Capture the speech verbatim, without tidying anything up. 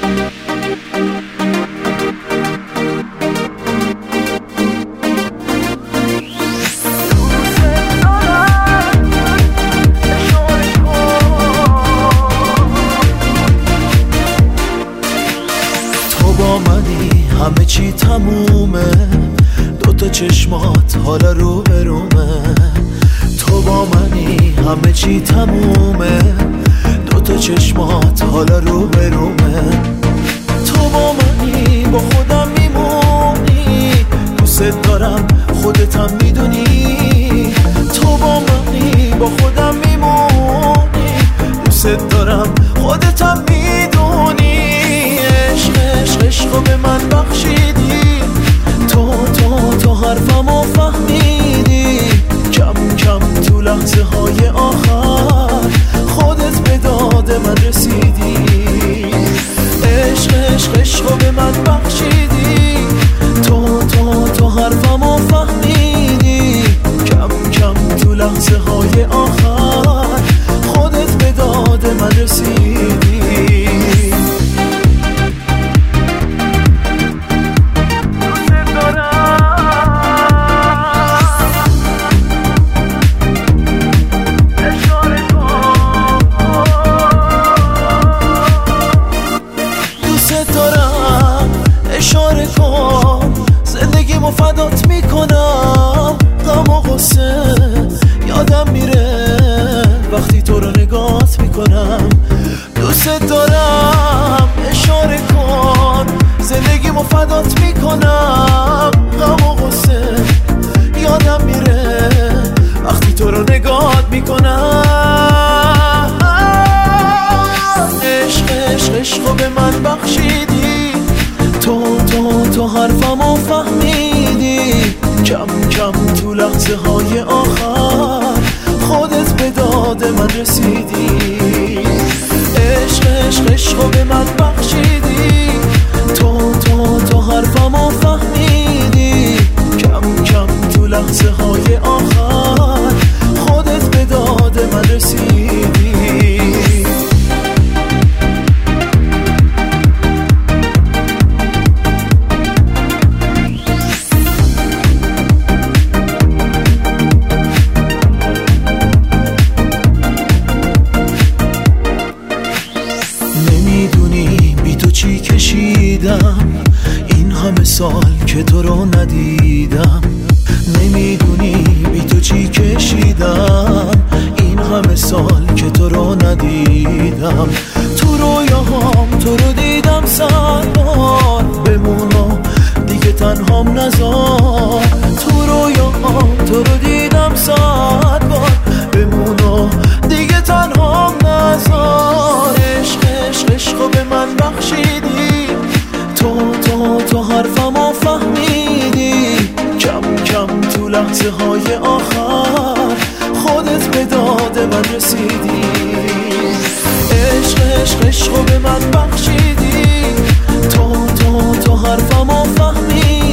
همه چی تمومه، دوتا چشمات حالا رو برومه. تو با منی همه چی تمومه، دوتا چشمات حالا رو برومه. تو با منی با خودم میمونی، دوست دارم خودتم میدونی. تو با منی با خودم میمونی، دوست دارم خودتم میدونی. عشق عشق عشقو به من بخشیدی، تو تو تو حرفمو فهمیدی. کم کم تو لحظه های آخر خودت به داد من رسیدی. عشق عشق عشقو به من بخشیدی، تو تو تو حرفمو فهمیدی. کم کم تو لحظه های آخر خودت به داد من رسیدی. اشاره کن زندگیمو فدات میکنم. غم و غصه یادم میره وقتی تو رو نگات میکنم. دوست دارم اشاره کن زندگیمو فدات میکنم. غم و غصه یادم میره وقتی تو رو نگات میکنم. عشق عشق عشقو به من بخشیدی، تو تو تو حرفمو فهمیدی. کم کم تو لحظه های آخر خودت به داد من رسیدی. عشق عشق عشقو به من بخشیدی، تو تو تو حرفمو فهمیدی. کم کم تو لحظه های آخر خودت به داد من رسیدی. چی کشیدم این همه سال که تو رو ندیدم. نمیدونی بی تو چی کشیدم این همه سال که تو رو ندیدم. تو رویاهام تو رو دیدم صد بار، بمون و دیگه تنهام نذار. تو رویاهام تو رو دیدم صد بار، بمون و دیگه تنهام نذار. عشق عشق عشقو به من بخشیدی، تو تو تو حرفمو فهمیدی. کم کم تو لحظه های آخر خودت به داد من رسیدی. عشق عشق عشقو به من بخشیدی، تو تو تو حرفمو فهمیدی.